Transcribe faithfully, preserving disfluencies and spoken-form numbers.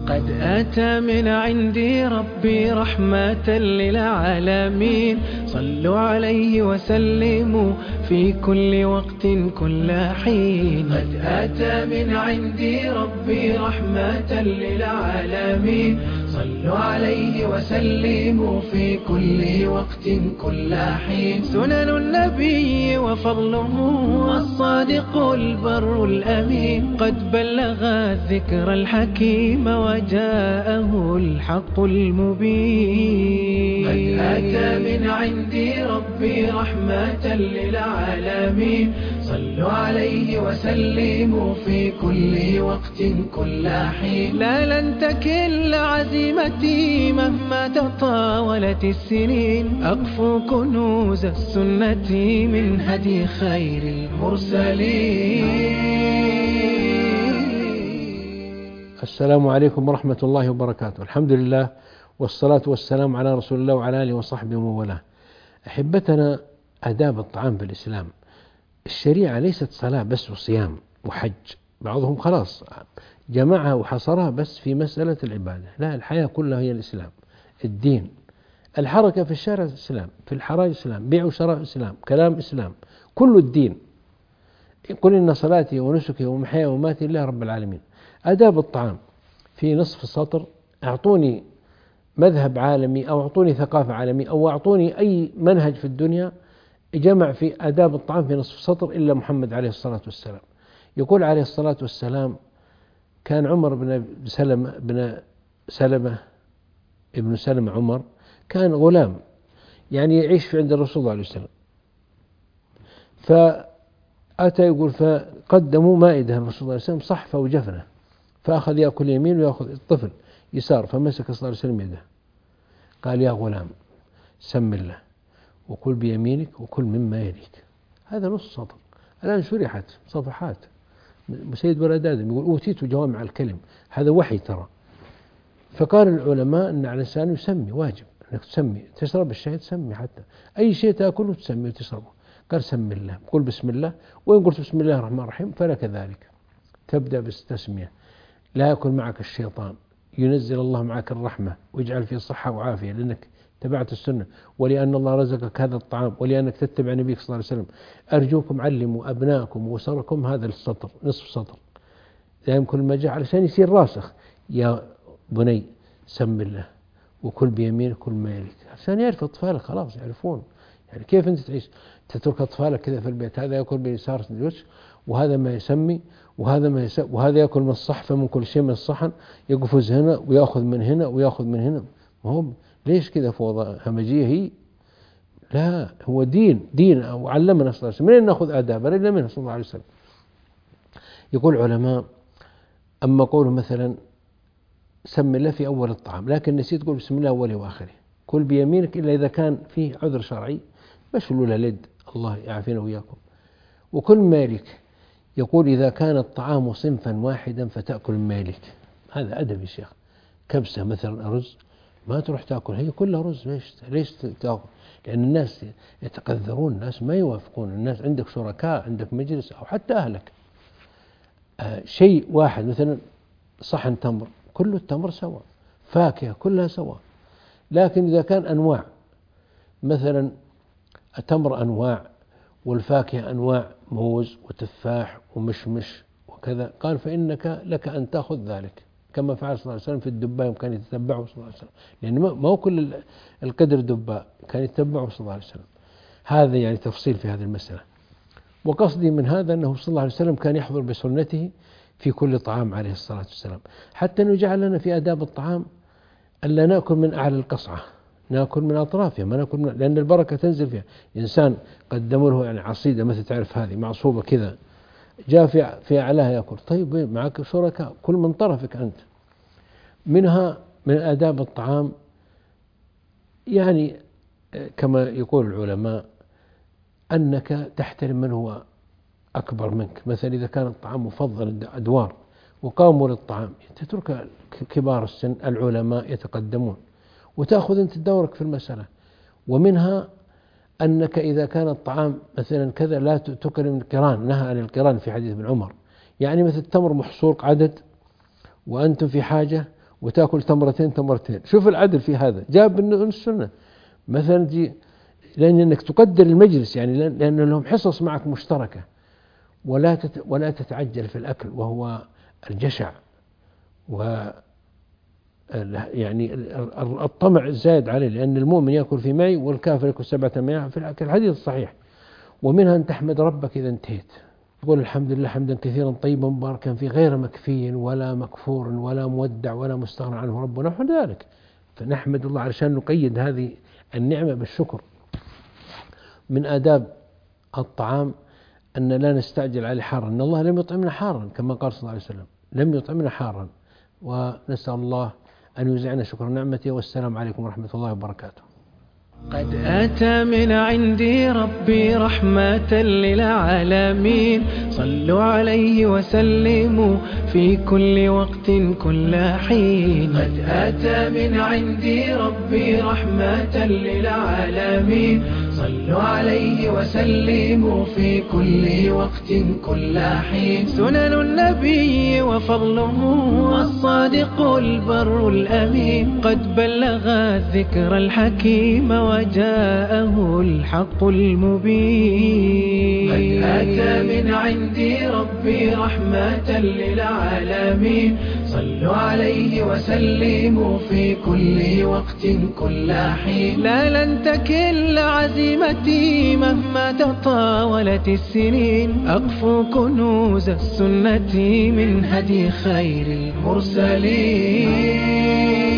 قد أتى من عندي ربي رحمة للعالمين، صلوا عليه وسلموا في كل وقت كل حين. قد أتى من عندي ربي رحمة للعالمين، صلوا عليه وسلموا في كل وقت كل حين. سنن النبي وفضله الصادق البر الأمين، قد بلغ الذكر الحكيم وجاءه الحق المبين. قد أتى من عندي ربي رحمة للعالمين، صلوا عليه وسلموا في كل وقت كل حين. لا لن تكل عزيمتي مهما تطاولت السنين، أقفو كنوز السنة من هدي خير المرسلين. السلام عليكم ورحمة الله وبركاته. الحمد لله والصلاة والسلام على رسول الله وعلى آله وصحبه ومن والاه. أحبتنا، آداب الطعام في الإسلام. الشريعة ليست صلاة بس وصيام وحج، بعضهم خلاص جمعها وحصرها بس في مسألة العبادة. لا، الحياة كلها هي الإسلام، الدين. الحركة في الشارع الإسلام، في الحراج إسلام، بيع وشراء إسلام، كلام إسلام، كل الدين. قل إن صلاتي ونسكي ومحياي ومماتي لله رب العالمين. آداب الطعام في نصف السطر. أعطوني مذهب عالمي أو أعطوني ثقافة عالمية أو أعطوني أي منهج في الدنيا جمع في آداب الطعام في نصف سطر إلا محمد عليه الصلاة والسلام. يقول عليه الصلاة والسلام: كان عمر بن سلمة بن سلمة ابن سلمة عمر كان غلام، يعني يعيش في عند الرسول صلى الله عليه وسلم. فأتى يقول فقدموا مائدة الرسول صلى الله عليه وسلم، صحفة وجفنة، فأخذ يأكل يمين ويأخذ الطفل يسار، فمسك صلى الله عليه وسلم يده، قال: يا غلام سم الله وكل بيمينك وكل مما يليك. هذا نص سطر. الآن شرحت صفحات. سيد ولد آدم يقول: أوتيت جوامع الكلم. هذا وحي ترى. فقال العلماء أن على الإنسان يسمي، واجب أنك تسمي، تشرب الشاي تسمي، حتى أي شيء تأكله تسمي وتشربه. قال: سم الله، قل بسم الله، وإن قلت بسم الله الرحمن الرحيم فلك ذلك. تبدأ بالتسمية. لا يكن معك الشيطان، ينزل الله معك الرحمة ويجعل فيه صحة وعافية لأنك تبعت السنة، ولأن الله رزقك هذا الطعام، ولأنك تتبع نبيك صلى الله عليه وسلم. أرجوكم علموا أبنائكم وأسركم هذا السطر، نصف سطر دائما كل ما جاء علشان يصير راسخ. يا بني سم الله وكل بيمينك كل ما يليك، عشان يعرف أطفالك، خلاص يعرفون. يعني كيف أنت تعيش تترك أطفالك كذا في البيت، هذا يأكل بيسار وهذا ما يسمي وهذا ما يسمي وهذا يأكل من الصحفة من كل شيء من الصحن، يقفز هنا ويأخذ من هنا ويأخذ من هنا. ما هو ليش كذا فوضى همجية هي؟ لا، هو دين دين وعلمنا صلى الله عليه وسلم. منين نأخذ آدابنا إلا منه صلى الله عليه وسلم. يقول العلماء: أما قوله مثلا سم الله في أول الطعام، لكن نسيت تقول بسم الله أوله وآخره، كل بيمينك إلا إذا كان فيه عذر شرعي، بشلوا له لد، الله يعافينا وإياكم. وكل مالك، يقول إذا كان الطعام صنفا واحدا فتأكل مالك. هذا أدب يا شيخ. كبسة مثلا أرز، ما تروح تأكل هي كلها رز. ليش ليش تأكل؟ لأن الناس يتقذرون، الناس ما يوافقون. الناس عندك شركاء، عندك مجلس أو حتى أهلك. آه شيء واحد مثلا صحن تمر، كل التمر سواء، فاكهة كلها سواء. لكن إذا كان أنواع، مثلا التمر أنواع والفاكهة أنواع، موز وتفاح ومشمش وكذا، قال فإنك لك أن تأخذ ذلك، كما فعل صلى الله عليه وسلم في الدباء، كان يتتبعه صلى الله عليه وسلم، لأن ما هو كل القدر دباء، كان يتبعه صلى الله عليه وسلم. هذا يعني تفصيل في هذه المسألة. وقصدي من هذا أنه صلى الله عليه وسلم كان يحضر بسنته في كل طعام عليه الصلاة والسلام، حتى أنه جعل لنا في آداب الطعام ألا نأكل من أعلى القصعة، نأكل من أطرافها، ما نأكل من، لأن البركة تنزل فيها. إنسان قدموا له يعني عصيدة مثل تعرف هذه معصوبة كذا، جاء في في أعلاها يأكل، طيب معك شركاء كل من طرفك أنت. منها من آداب الطعام يعني كما يقول العلماء أنك تحترم من هو أكبر منك. مثلا إذا كان الطعام مفضل أدوار وقاموا للطعام، تترك كبار السن العلماء يتقدمون وتأخذ أنت دورك في المسألة. ومنها أنك إذا كان الطعام مثلا كذا لا تكرم القران، نهى عن القران في حديث ابن عمر. يعني مثل التمر محصور عدد وأنتم في حاجة وتأكل تمرتين تمرتين. شوف العدل في هذا، جاب من السنة مثلا دي، لأن أنك تقدر المجلس يعني، لأن لهم حصص معك مشتركة، ولا ولا تتعجل في الأكل وهو الجشع و يعني الطمع الزائد عليه، لأن المؤمن يأكل في ماء والكافر يأكل سبعة أمياء في الأكل، الحديث الصحيح. ومنها أن تحمد ربك إذا انتهيت، تقول الحمد لله حمدا كثيرا طيبا مباركا فيه غير مكفي ولا مكفور ولا مودع ولا مستغنى عنه ربنا ونحو ذلك. فنحمد الله علشان نقيد هذه النعمة بالشكر. من آداب الطعام أن لا نستعجل عليه حارا، أن الله لم يطعمنا حارا كما قال صلى الله عليه وسلم، لم يطعمنا حارا. ونسأل الله أن يوزعنا شكر نعمته. والسلام عليكم ورحمة الله وبركاته. قد أتى من عندي ربي رحمة للعالمين، صلوا عليه وسلموا في كل وقت كل حين. قد أتى من عندي ربي رحمة للعالمين، صلوا عليه وسلموا في كل وقت كل حين. سنن النبي وفضله الصادق البر الأمين، قد بلغ الذكر الحكيم وجاءه الحق المبين. قد أتى من عندي ربي رحمة للعالمين، صلوا عليه وسلموا في كل وقت كل حين. لا لن تكل عزيمتي مهما تطاولت السنين، أقفو كنوز السنة من هدي خير المرسلين.